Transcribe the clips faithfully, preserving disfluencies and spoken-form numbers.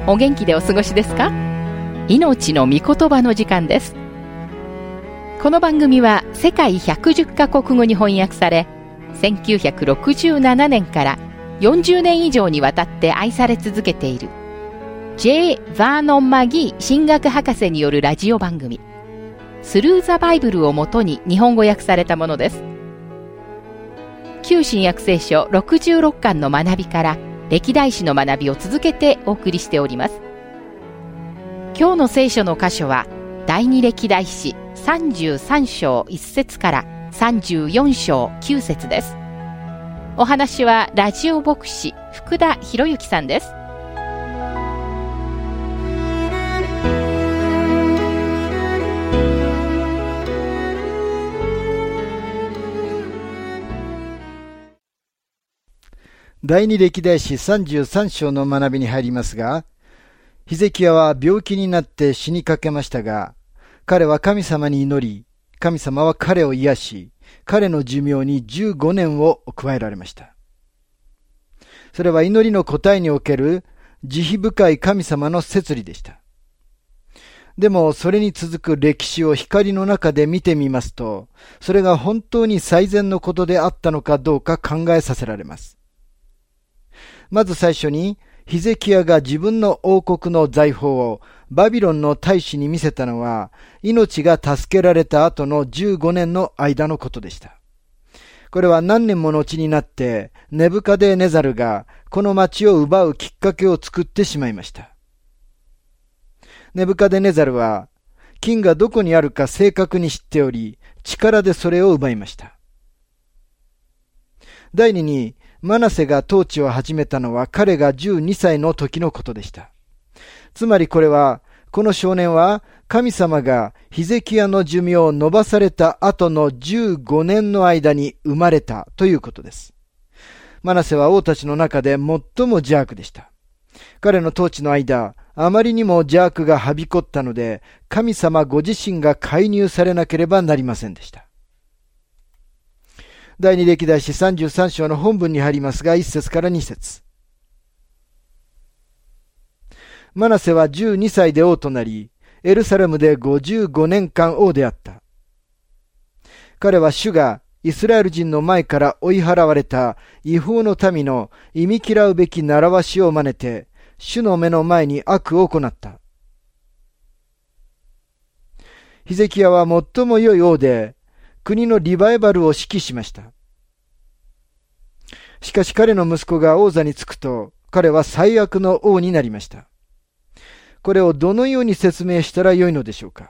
お元気でお過ごしですか？命の御言葉の時間です。この番組は世界ひゃくじゅっカ国語に翻訳され、せんきゅうひゃくろくじゅうななねんからよんじゅうねん以上にわたって愛され続けている J. ヴァーノン・マギー神学博士によるラジオ番組スルー・ザ・バイブルをもとに日本語訳されたものです。旧新約聖書ろくじゅうろっかんの学びから歴代史の学びを続けてお送りしております。今日の聖書の箇所は第二歴代史さんじゅうさん章いち節からさんじゅうよん章きゅう節です。お話はラジオ牧師福田博之さんです。 第二歴代史さんじゅうさん章の学びに入りますが、ヒゼキヤは病気になって死にかけましたが、彼は神様に祈り、神様は彼を癒し、彼の寿命にじゅうごねんを加えられました。それは祈りの答えにおける慈悲深い神様の摂理でした。でもそれに続く歴史を光の中で見てみますと、それが本当に最善のことであったのかどうか考えさせられます。まず最初に、ヒゼキヤが自分の王国の財宝をバビロンの大使に見せたのは、命が助けられた後のじゅうごねんの間のことでした。これは何年もの後になって、ネブカデネザルがこの町を奪うきっかけを作ってしまいました。ネブカデネザルは、金がどこにあるか正確に知っており、力でそれを奪いました。第二に、マナセが統治を始めたのは彼がじゅうにさいの時のことでした。つまりこれは、この少年は神様がヒゼキヤの寿命を延ばされた後のじゅうごねんの間に生まれたということです。マナセは王たちの中で最も邪悪でした。彼の統治の間、あまりにも邪悪がはびこったので、神様ご自身が介入されなければなりませんでした。第二歴代史さんじゅうさん章の本文に入りますが、いち節からに節。マナセはじゅうにさいで王となり、エルサレムでごじゅうごねんかん王であった。彼は主がイスラエル人の前から追い払われた違法の民の忌み嫌うべき習わしを真似て、主の目の前に悪を行った。ヒゼキヤは最も良い王で、国のリバイバルを指揮しました。しかし彼の息子が王座につくと、彼は最悪の王になりました。これをどのように説明したらよいのでしょうか。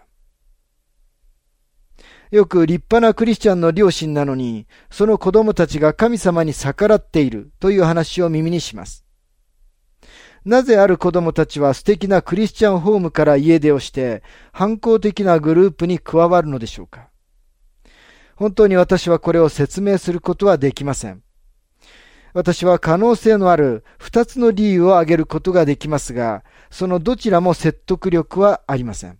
よく立派なクリスチャンの両親なのに、その子供たちが神様に逆らっているという話を耳にします。なぜある子供たちは素敵なクリスチャンホームから家出をして、反抗的なグループに加わるのでしょうか。本当に私はこれを説明することはできません。私は可能性のある二つの理由を挙げることができますが、そのどちらも説得力はありません。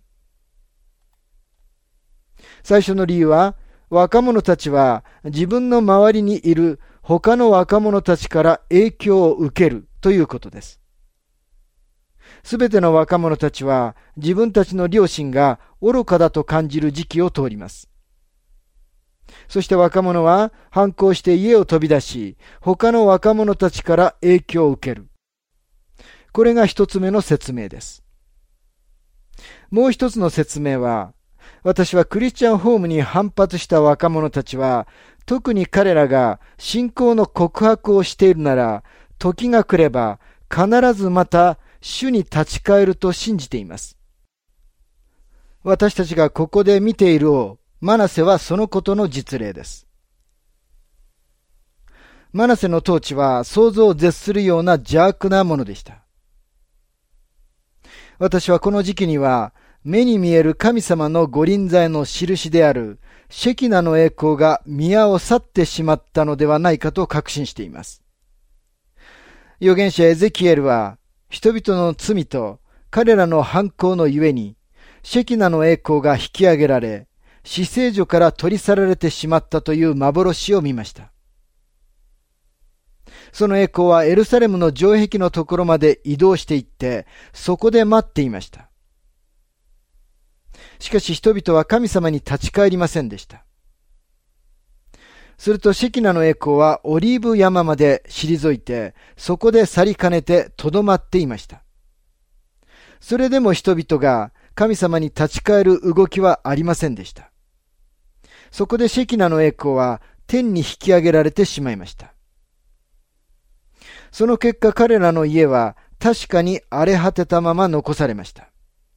最初の理由は、若者たちは自分の周りにいる他の若者たちから影響を受けるということです。すべての若者たちは自分たちの両親が愚かだと感じる時期を通ります。そして若者は反抗して家を飛び出し、他の若者たちから影響を受ける。これが一つ目の説明です。もう一つの説明は、私はクリスチャンホームに反発した若者たちは、特に彼らが信仰の告白をしているなら、時が来れば必ずまた主に立ち返ると信じています。私たちがここで見ている王、マナセはそのことの実例です。マナセの統治は想像を絶するような邪悪なものでした。私はこの時期には目に見える神様の御臨在の印であるシェキナの栄光が宮を去ってしまったのではないかと確信しています。預言者エゼキエルは人々の罪と彼らの反抗のゆえにシェキナの栄光が引き上げられ、至聖所から取り去られてしまったという幻を見ました。 その栄光はエルサレムの城壁のところまで移動していって、そこで待っていました。しかし人々は神様に立ち返りませんでした。するとシェキナの栄光はオリーブ山まで退いて、そこで去りかねてとどまっていました。それでも人々が神様に立ち返る動きはありませんでした。そこでシェキナの栄光は天に引き上げられてしまいました。その結果彼らの家は確かに荒れ果てたまま残されました。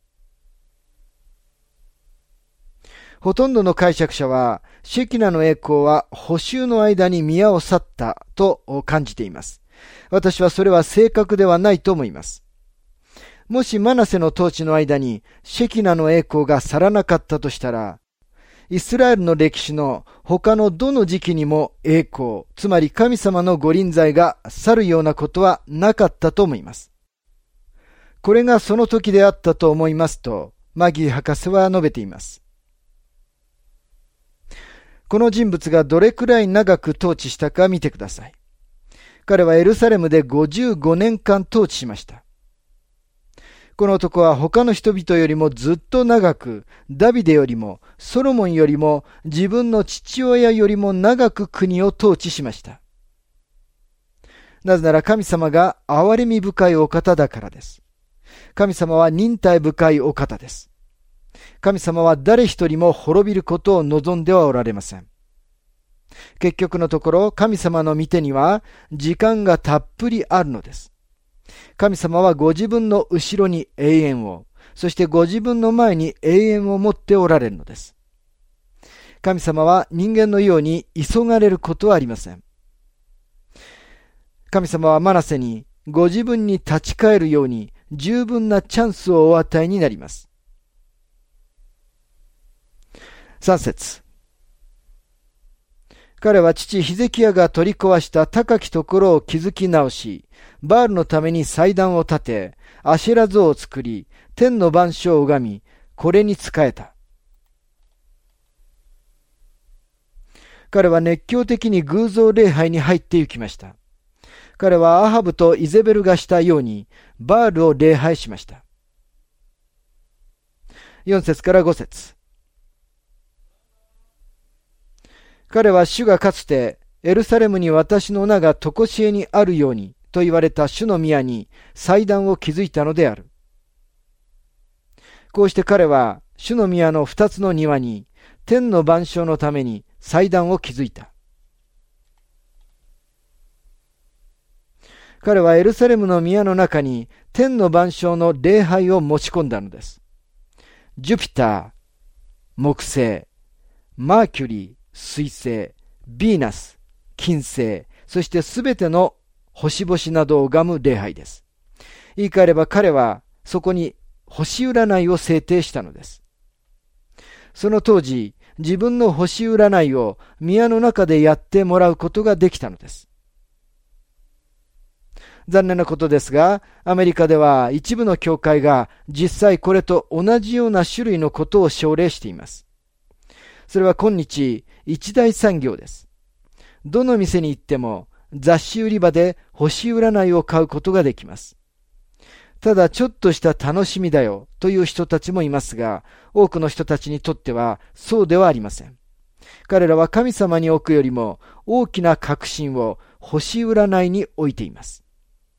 ほとんどの解釈者は、シェキナの栄光は捕囚の間に宮を去ったと感じています。私はそれは正確ではないと思います。もしマナセの統治の間にシェキナの栄光が去らなかったとしたら、イスラエルの歴史の他のどの時期にも栄光、つまり神様の御臨在が去るようなことはなかったと思います。これがその時であったと思いますと、マギー博士は述べています。この人物がどれくらい長く統治したか見てください。彼はエルサレムでごじゅうごねんかん統治しました。この男は他の人々よりもずっと長く、ダビデよりも、ソロモンよりも、自分の父親よりも長く国を統治しました。なぜなら神様が憐れみ深いお方だからです。神様は忍耐深いお方です。神様は誰一人も滅びることを望んではおられません。結局のところ、神様の御手には時間がたっぷりあるのです。神様はご自分の後ろに永遠を、そしてご自分の前に永遠を持っておられるのです。神様は人間のように急がれることはありません。神様はマナセにご自分に立ち返るように十分なチャンスをお与えになります。三節。彼は父ヒゼキヤが取り壊した高きところを築き直し、バールのために祭壇を建て、アシェラ像を作り、天の万象を拝み、これに仕えた。彼は熱狂的に偶像礼拝に入って行きました。彼はアハブとイゼベルがしたように、バールを礼拝しました。よん節からご節。彼は主がかつてエルサレムに私の名が常しえにあるようにと言われた主の宮に祭壇を築いたのである。こうして彼は主の宮の二つの庭に天の万象のために祭壇を築いた。彼はエルサレムの宮の中に天の万象の礼拝を持ち込んだのです。ジュピター、木星、マーキュリー、水星、ヴィーナス、金星、そしてすべての星々などを拝む礼拝です。言い換えれば彼はそこに星占いを制定したのです。その当時、自分の星占いを宮の中でやってもらうことができたのです。残念なことですが、アメリカでは一部の教会が実際これと同じような種類のことを奨励しています。それは今日一大産業です。どの店に行っても雑誌売り場で星占いを買うことができます。ただちょっとした楽しみだよという人たちもいますが、多くの人たちにとってはそうではありません。彼らは神様に置くよりも大きな確信を星占いに置いています。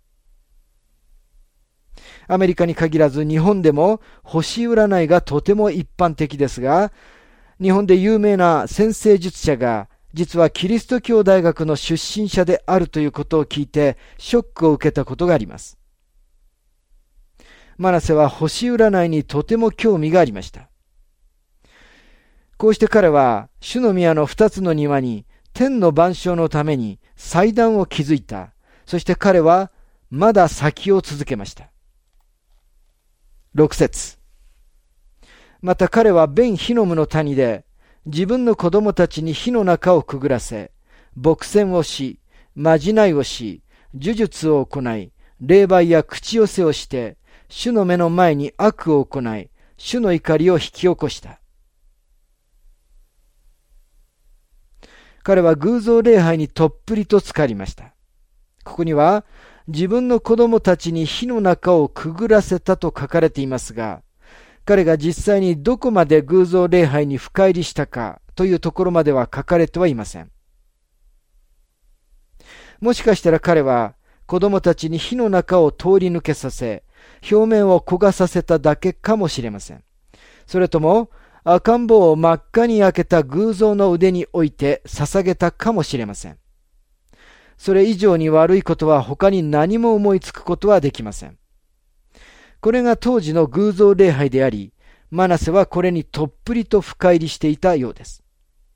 アメリカに限らず日本でも星占いがとても一般的ですが、日本で有名な占星術者が実はキリスト教大学の出身者であるということを聞いてショックを受けたことがあります。マナセは星占いにとても興味がありました。こうして彼は主の宮の二つの庭に天の万象のために祭壇を築いた。そして彼はまだ先を続けました。六節。また彼はベンヒノムの谷で自分の子供たちに火の中をくぐらせ、墨戦をし、まじないをし、呪術を行い、霊媒や口寄せをして、主の目の前に悪を行い、主の怒りを引き起こした。彼は偶像礼拝にとっぷりと浸かりました。 ここには、自分の子供たちに火の中をくぐらせたと書かれていますが、彼が実際にどこまで偶像礼拝に深入りしたかというところまでは書かれてはいません。もしかしたら彼は子供たちに火の中を通り抜けさせ、表面を焦がさせただけかもしれません。それとも赤ん坊を真っ赤に焼けた偶像の腕に置いて捧げたかもしれません。それ以上に悪いことは他に何も思いつくことはできません。これが当時の偶像礼拝であり、マナセはこれにとっぷりと深入りしていたようです。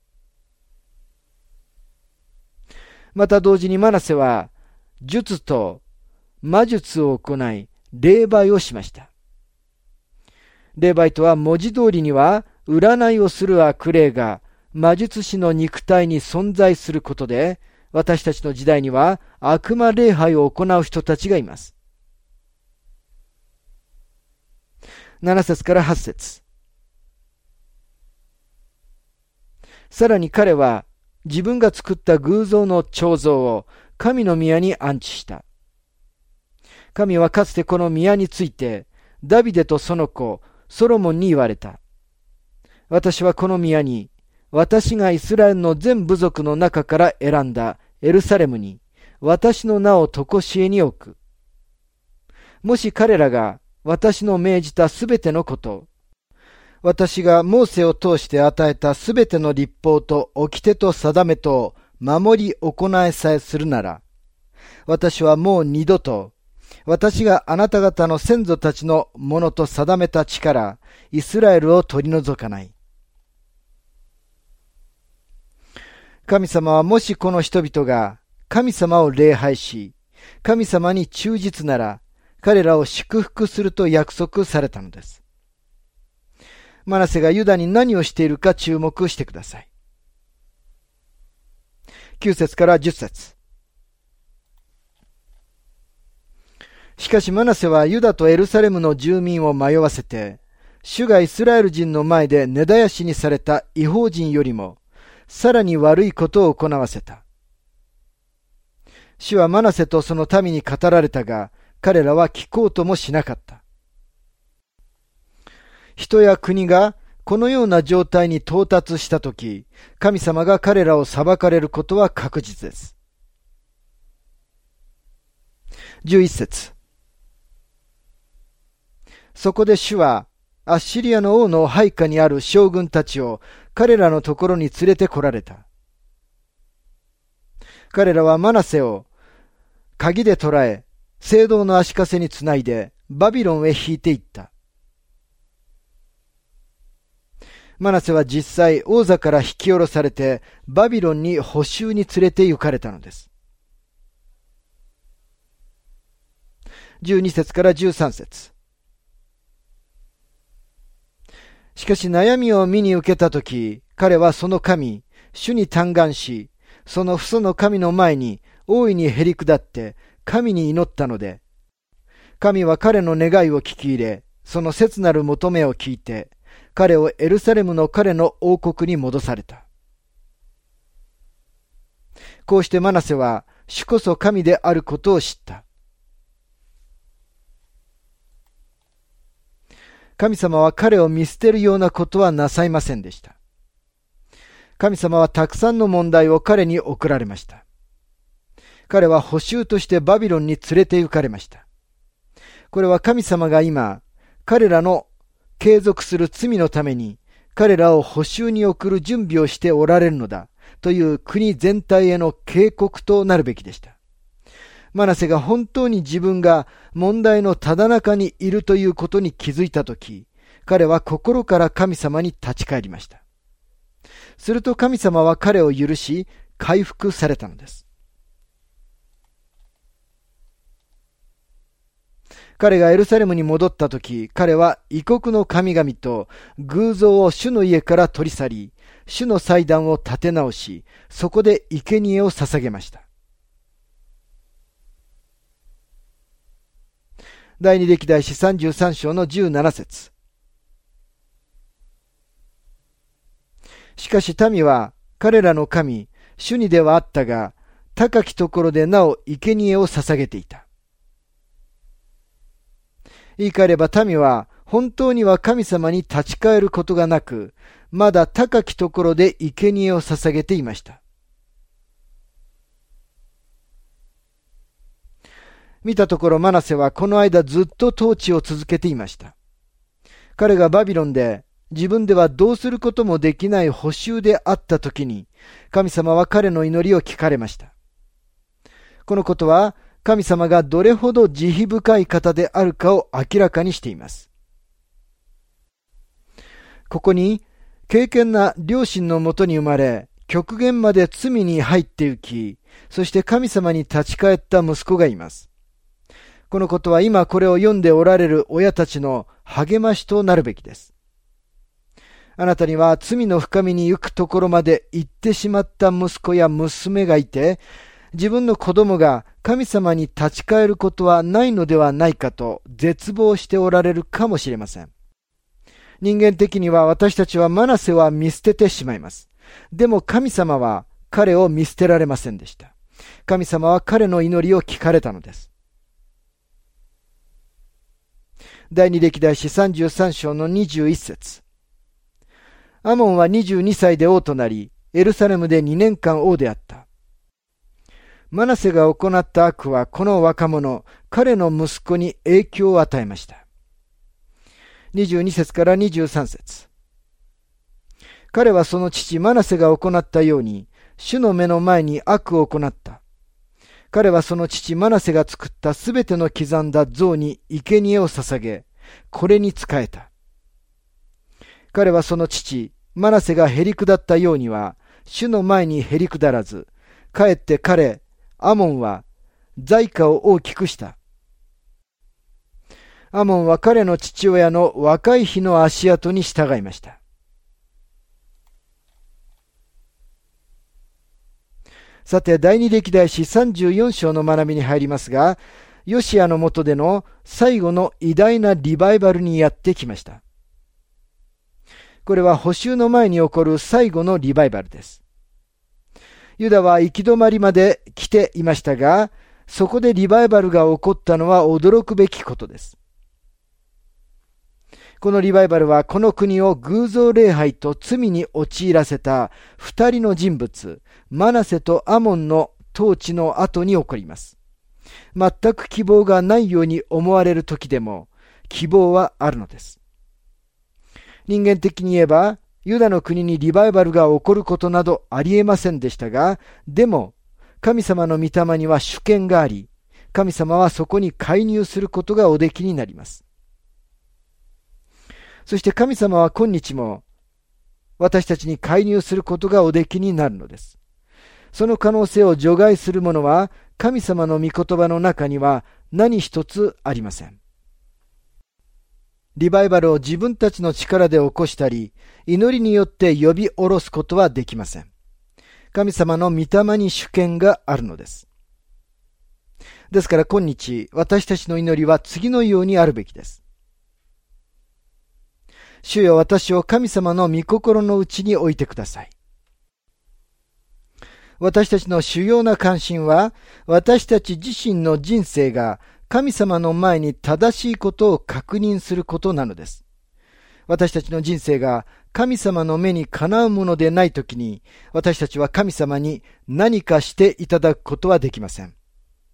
また同時にマナセは、術と魔術を行い、霊媒をしました。霊媒とは文字通りには、占いをする悪霊が魔術師の肉体に存在することで、私たちの時代には悪魔礼拝を行う人たちがいます。なな節からはち節。さらに彼は自分が作った偶像の彫像を神の宮に安置した。神はかつてこの宮についてダビデとその子ソロモンに言われた。私はこの宮に私がイスラエルの全部族の中から選んだエルサレムに私の名を常しえに置く。もし彼らが私の命じたすべてのこと、私がモーセを通して与えたすべての律法と掟と定めとを守り行えさえするなら、私はもう二度と、私があなた方の先祖たちのものと定めた地からイスラエルを取り除かない。神様はもしこの人々が神様を礼拝し、神様に忠実なら、彼らを祝福すると約束されたのです。マナセがユダに何をしているか注目してください。きゅう節からじゅっ節。しかしマナセはユダとエルサレムの住民を迷わせて、主がイスラエル人の前で根絶やしにされた異邦人よりも、さらに悪いことを行わせた。主はマナセとその民に語られたが、彼らは聞こうともしなかった。人や国がこのような状態に到達したとき、神様が彼らを裁かれることは確実です。じゅういち節。そこで主は、アッシリアの王の配下にある将軍たちを彼らのところに連れて来られた。彼らはマナセを鍵で捕らえ、聖堂の足かせにつないでバビロンへ引いていった。マナセは実際王座から引き下ろされてバビロンに捕囚に連れて行かれたのです。じゅうに節からじゅうさん節。しかし悩みを見に受けたとき、彼はその神、主に嘆願し、その父祖の神の前に大いにへり下って神に祈ったので、神は彼の願いを聞き入れ、その切なる求めを聞いて、彼をエルサレムの彼の王国に戻された。こうしてマナセは主こそ神であることを知った。神様は彼を見捨てるようなことはなさいませんでした。神様はたくさんの問題を彼に送られました。彼は捕囚としてバビロンに連れて行かれました。これは神様が今、彼らの継続する罪のために彼らを捕囚に送る準備をしておられるのだという国全体への警告となるべきでした。マナセが本当に自分が問題のただ中にいるということに気づいたとき、彼は心から神様に立ち返りました。すると神様は彼を許し、回復されたのです。彼がエルサレムに戻ったとき、彼は異国の神々と偶像を主の家から取り去り、主の祭壇を建て直し、そこで生贄を捧げました。第二歴代史さんじゅうさん章のじゅうなな節。しかし民は彼らの神、主にではあったが、 高きところでなお生贄を捧げていた。言い換えれば民は本当には神様に立ち返ることがなく、まだ高きところで生贄を捧げていました。見たところマナセはこの間ずっと統治を続けていました。彼がバビロンで自分ではどうすることもできない捕囚であったときに、神様は彼の祈りを聞かれました。このことは神様がどれほど慈悲深い方であるかを明らかにしています。ここに敬虔な両親のもとに生まれ、極限まで罪に入って行き、そして神様に立ち返った息子がいます。このことは今これを読んでおられる親たちの励ましとなるべきです。あなたには罪の深みに行くところまで行ってしまった息子や娘がいて、自分の子供が神様に立ち返ることはないのではないかと絶望しておられるかもしれません。人間的には私たちはマナセは見捨ててしまいます。でも神様は彼を見捨てられませんでした。神様は彼の祈りを聞かれたのです。第二歴代史さんじゅうさん章のにじゅういち節。アモンはにじゅうにさいで王となり、エルサレムでにねんかん王であった。マナセが行った悪はこの若者、彼の息子に影響を与えました。にじゅうに節からにじゅうさん節。彼はその父マナセが行ったように、主の目の前に悪を行った。彼はその父マナセが作ったすべての刻んだ像に生贄を捧げ、これに仕えた。彼はその父マナセがへり下ったようには、主の前にへり下らず、かえって彼、アモンは財貨を大きくした。アモンは彼の父親の若い日の足跡に従いました。さて、第二歴代史さんじゅうよん章の学びに入りますが、ヨシアの下での最後の偉大なリバイバルにやってきました。これは捕囚の前に起こる最後のリバイバルです。ユダは行き止まりまで来ていましたが、そこでリバイバルが起こったのは驚くべきことです。このリバイバルはこの国を偶像礼拝と罪に陥らせた二人の人物、マナセとアモンの統治の後に起こります。全く希望がないように思われる時でも希望はあるのです。人間的に言えば、ユダの国にリバイバルが起こることなどありえませんでしたが、でも神様の御霊には主権があり、神様はそこに介入することがおできになります。そして神様は今日も私たちに介入することがおできになるのです。その可能性を除外するものは神様の御言葉の中には何一つありません。リバイバルを自分たちの力で起こしたり、祈りによって呼び下ろすことはできません。神様の御霊に主権があるのです。ですから今日、私たちの祈りは次のようにあるべきです。主よ、私を神様の御心のうちに置いてください。私たちの主要な関心は、私たち自身の人生が神様の前に正しいことを確認することなのです。私たちの人生が神様の目にかなうものでないときに、私たちは神様に何かしていただくことはできません。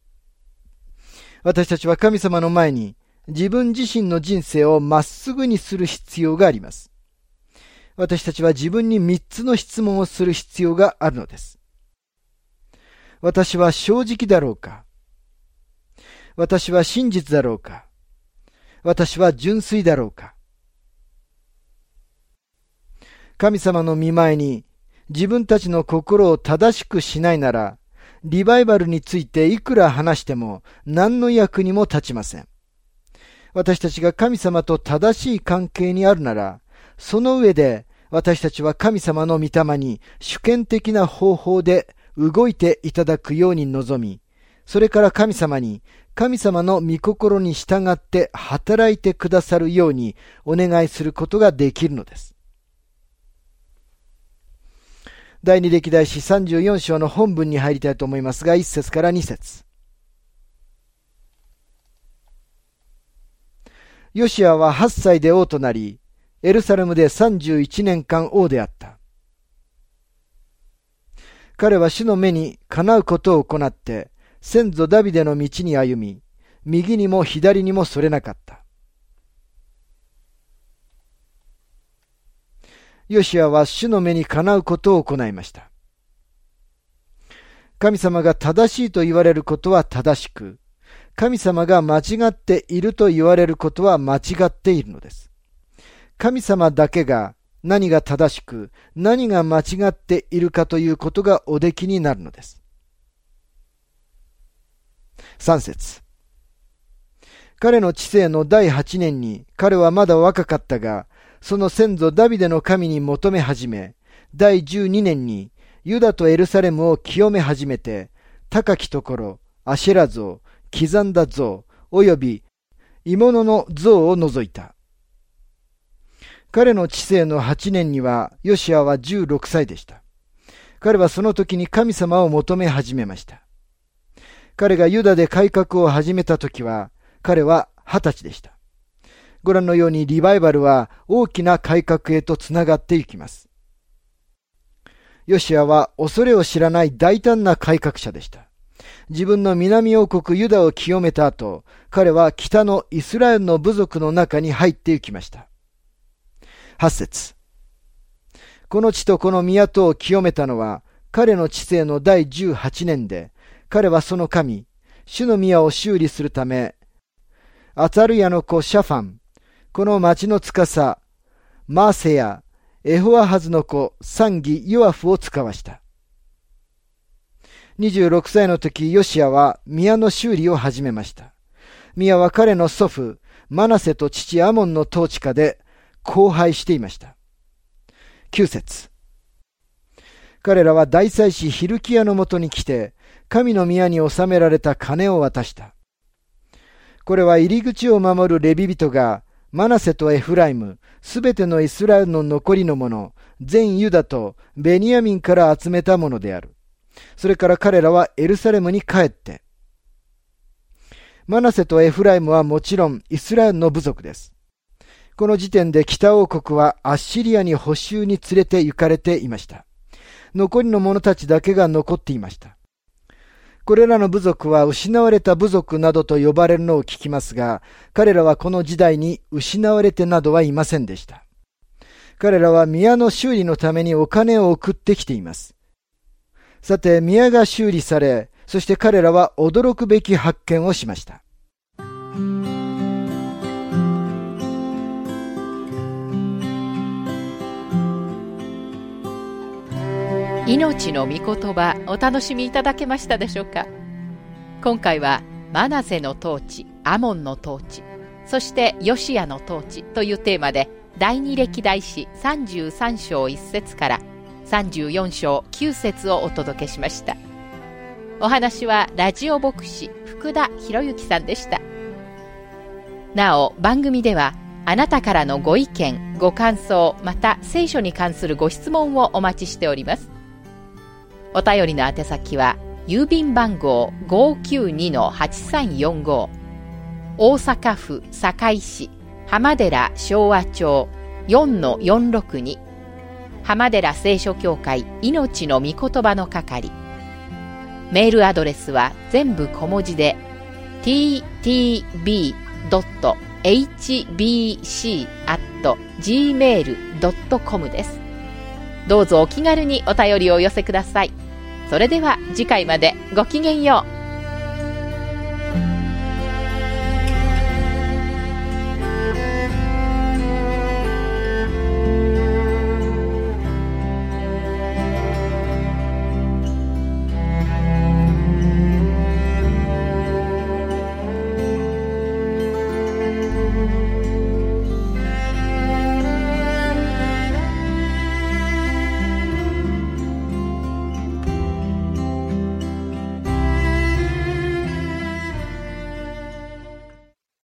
私たちは神様の前に自分自身の人生をまっすぐにする必要があります。私たちは自分に三つの質問をする必要があるのです。私は正直だろうか？私は真実だろうか？私は純粋だろうか？神様の御前に自分たちの心を正しくしないなら、リバイバルについていくら話しても何の役にも立ちません。私たちが神様と正しい関係にあるなら、その上で私たちは神様の御霊に主権的な方法で動いていただくように望み、それから神様に神様の御心に従って働いてくださるようにお願いすることができるのです。 第二歴代史さんじゅうよん章の本文に入りたいと思いますが、いっ節からに節。ヨシアははっさいで王となり、エルサレムでさんじゅういちねんかん王であった。彼は主の目にかなうことを行って、先祖ダビデの道に歩み、右にも左にもそれなかった。ヨシアは主の目にかなうことを行いました。神様が正しいと言われることは正しく、神様が間違っていると言われることは間違っているのです。神様だけが何が正しく、何が間違っているかということがおできになるのです。さん節。彼の治世のだいはちねんに、彼はまだ若かったが、その先祖ダビデの神に求め始め、だいじゅうにねんにユダとエルサレムを清め始めて、高きところ、アシェラ像、刻んだ像、および鋳物の像を除いた。彼の治世のはちねんには、ヨシアはじゅうろくさいでした。彼はその時に神様を求め始めました。彼がユダで改革を始めた時は、彼ははたちでした。ご覧のようにリバイバルは大きな改革へとつながっていきます。ヨシアは恐れを知らない大胆な改革者でした。自分の南王国ユダを清めた後、彼は北のイスラエルの部族の中に入っていきました。はち節。この地とこの都を清めたのは彼の治世のだいじゅうはちねんで、彼はその神、主の宮を修理するため、アツァルヤの子シャファン、この町の司、マーセヤ、エホアハズの子、参議ヨアフを使わした。にじゅうろくさいの時、ヨシアは宮の修理を始めました。宮は彼の祖父、マナセと父アモンの統治下で荒廃していました。きゅう節。彼らは大祭司ヒルキヤのもとに来て、神の宮に納められた金を渡した。これは入り口を守るレビ人が、マナセとエフライム、すべてのイスラエルの残りのもの、全ユダとベニヤミンから集めたものである。それから彼らはエルサレムに帰って、マナセとエフライムはもちろんイスラエルの部族です。この時点で北王国はアッシリアに捕囚に連れて行かれていました。残りの者たちだけが残っていました。これらの部族は失われた部族などと呼ばれるのを聞きますが、彼らはこの時代に失われてなどはいませんでした。彼らは宮の修理のためにお金を送ってきています。さて、宮が修理され、そして彼らは驚くべき発見をしました。 命の御言葉、お楽しみいただけましたでしょうか。今回はマナセの統治、アモンの統治、そしてヨシアの統治というテーマで、第二歴代史さんじゅうさん章いち節からさんじゅうよん章きゅう節をお届けしました。お話はラジオ牧師福田博之さんでした。なお、番組ではあなたからのご意見、ご感想、また聖書に関するご質問をお待ちしております。お便りの宛先は郵便番号 ごーきゅうにのはちさんよんご、大阪府堺市浜寺昭和町 よんのよんろくに、浜寺聖書協会命の御言葉の係。メールアドレスは全部小文字で ティーティービードットエイチビーシーアットジーメールドットコム です。どうぞお気軽にお便りをお寄せください。それでは次回までごきげんよう。